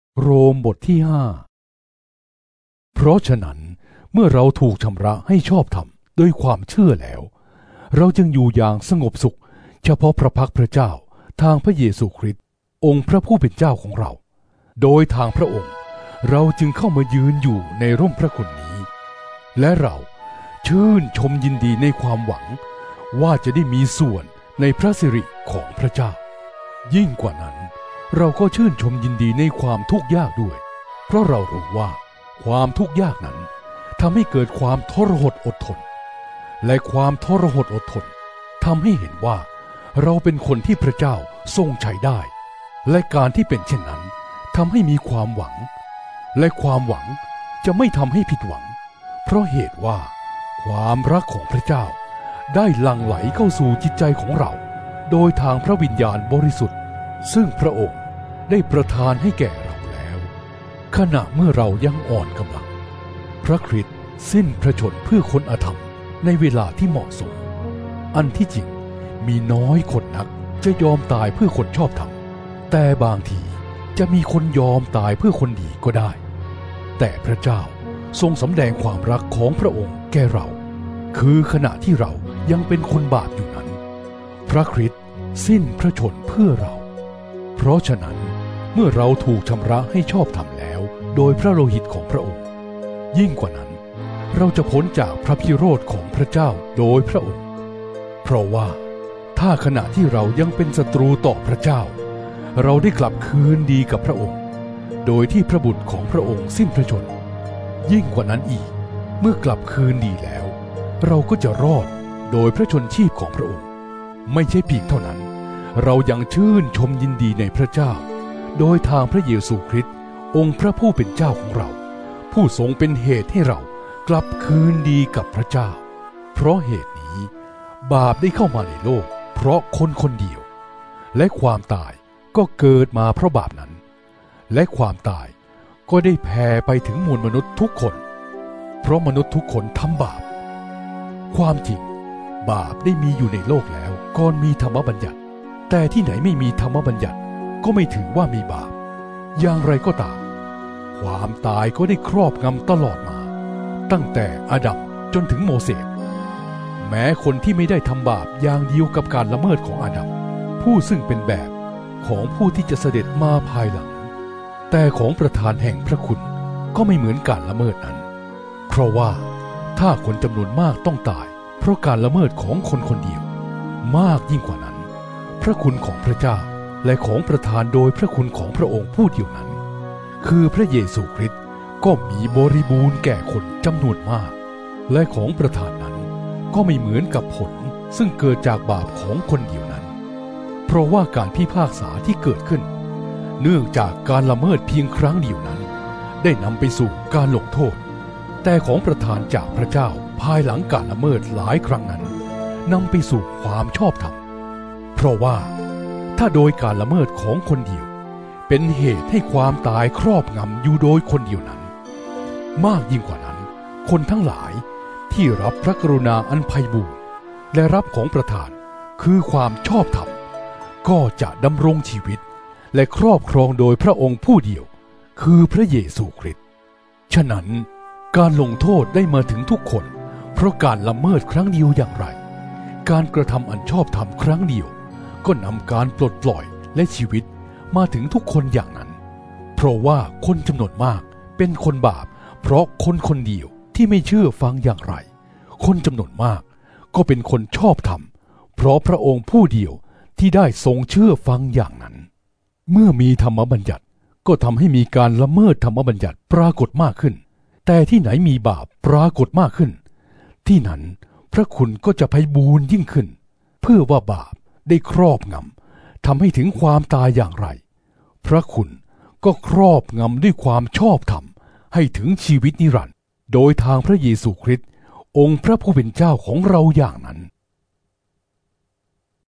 โรมบทที่5เพราะฉะนั้นเมื่อเราถูกชำระให้ชอบธรรมด้วยความเชื่อแล้วเราจึงอยู่อย่างสงบสุขเฉพาะพระพักพระเจ้าทางพระเยซูคริสต์องค์พระผู้เป็นเจ้าของเราโดยทางพระองค์เราจึงเข้ามายืนอยู่ในร่มพระคุณนี้และเราชื่นชมยินดีในความหวังว่าจะได้มีส่วนในพระสิริของพระเจ้ายิ่งกว่านั้นเราก็ชื่นชมยินดีในความทุกข์ยากด้วยเพราะเรารู้ว่าความทุกข์ยากนั้นทำให้เกิดความทรหดอดทนและความทรหดอดทนทำให้เห็นว่าเราเป็นคนที่พระเจ้าทรงใช้ได้และการที่เป็นเช่นนั้นทำให้มีความหวังและความหวังจะไม่ทำให้ผิดหวังเพราะเหตุว่าความรักของพระเจ้าได้หลั่งไหลเข้าสู่จิตใจของเราโดยทางพระวิญญาณบริสุทธิ์ซึ่งพระองค์ได้ประทานให้แก่เราแล้วขณะเมื่อเรายังอ่อนกำลังพระคริสต์สิ้นพระชนม์เพื่อคนอธรรมในเวลาที่เหมาะสมอันที่จริงมีน้อยคนนักจะยอมตายเพื่อคนชอบธรรมแต่บางทีจะมีคนยอมตายเพื่อคนดีก็ได้แต่พระเจ้าทรงสำแดงความรักของพระองค์แก่เราคือขณะที่เรายังเป็นคนบาปอยู่นั้นพระคริสต์สิ้นพระชนม์เพื่อเราเพราะฉะนั้นเมื่อเราถูกชำระให้ชอบธรรมแล้วโดยพระโลหิตของพระองค์ยิ่งกว่านั้นเราจะพ้นจากพระพิโรธของพระเจ้าโดยพระองค์เพราะว่าถ้าขณะที่เรายังเป็นศัตรูต่อพระเจ้าเราได้กลับคืนดีกับพระองค์โดยที่พระบุตรของพระองค์สิ้นพระชนม์ยิ่งกว่านั้นอีกเมื่อกลับคืนดีแล้วเราก็จะรอดโดยพระชนชีพของพระองค์ไม่ใช่เพียงเท่านั้นเรายังชื่นชมยินดีในพระเจ้าโดยทางพระเยซูคริสต์องค์พระผู้เป็นเจ้าของเราผู้ทรงเป็นเหตุให้เรากลับคืนดีกับพระเจ้าเพราะเหตุนี้บาปได้เข้ามาในโลกเพราะคนคนเดียวและความตายก็เกิดมาเพราะบาปนั้นและความตายก็ได้แผ่ไปถึงมวลมนุษย์ทุกคนเพราะมนุษย์ทุกคนทำบาปความจริงบาปได้มีอยู่ในโลกแล้วก่อนมีธรรมบัญญัติแต่ที่ไหนไม่มีธรรมบัญญัติก็ไม่ถือว่ามีบาปอย่างไรก็ตามความตายก็ได้ครอบงำตลอดมาตั้งแต่อาดัมจนถึงโมเสสแม้คนที่ไม่ได้ทำบาปอย่างเดียวกับการละเมิดของอาดัมผู้ซึ่งเป็นแบบของผู้ที่จะเสด็จมาภายหลังแต่ของประธานแห่งพระคุณก็ไม่เหมือนการละเมิดนั้นเพราะว่าถ้าคนจำนวนมากต้องตายเพราะการละเมิดของคนคนเดียวมากยิ่งกว่านั้นพระคุณของพระเจ้าและของประทานโดยพระคุณของพระองค์ผู้เดียวนั้นคือพระเยซูคริสต์ก็มีบริบูรณ์แก่คนจำนวนมากและของประทานนั้นก็ไม่เหมือนกับผลซึ่งเกิดจากบาปของคนเดียวนั้นเพราะว่าการพิพากษาที่เกิดขึ้นเนื่องจากการละเมิดเพียงครั้งเดียวนั้นได้นำไปสู่การลงโทษแต่ของประทานจากพระเจ้าภายหลังการละเมิดหลายครั้งนั้นนำไปสู่ความชอบธรรมเพราะว่าถ้าโดยการละเมิดของคนเดียวเป็นเหตุให้ความตายครอบงำอยู่โดยคนเดียวนั้นมากยิ่งกว่านั้นคนทั้งหลายที่รับพระกรุณาอันไพบูลย์และรับของประทานคือความชอบธรรมก็จะดำรงชีวิตและครอบครองโดยพระองค์ผู้เดียวคือพระเยซูคริสต์ฉะนั้นการลงโทษได้มาถึงทุกคนเพราะการละเมิดครั้งเดียวอย่างไรการกระทำอันชอบธรรมครั้งเดียวก็นำการปลดปล่อยและชีวิตมาถึงทุกคนอย่างนั้นเพราะว่าคนจำนวนมากเป็นคนบาปเพราะคนคนเดียวที่ไม่เชื่อฟังอย่างไรคนจำนวนมากก็เป็นคนชอบธรรมเพราะพระองค์ผู้เดียวที่ได้ทรงเชื่อฟังอย่างนั้นเมื่อมีธรรมบัญญัติก็ทำให้มีการละเมิดธรรมบัญญัติปรากฏมากขึ้นแต่ที่ไหนมีบาปปรากฏมากขึ้นที่นั้นพระคุณก็จะไพบูลย์ยิ่งขึ้นเพื่อว่าบาปได้ครอบงำทำให้ถึงความตายอย่างไรพระคุณก็ครอบงำด้วยความชอบธรรมให้ถึงชีวิตนิรันดร์โดยทางพระเยซูคริสต์องค์พระผู้เป็นเจ้าของเราอย่างนั้น